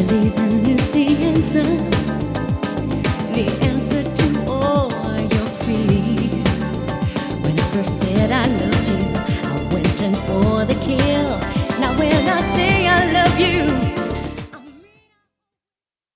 Believing is the answer to all your fears. When I first said I loved you, I went in for the kill. Now when I say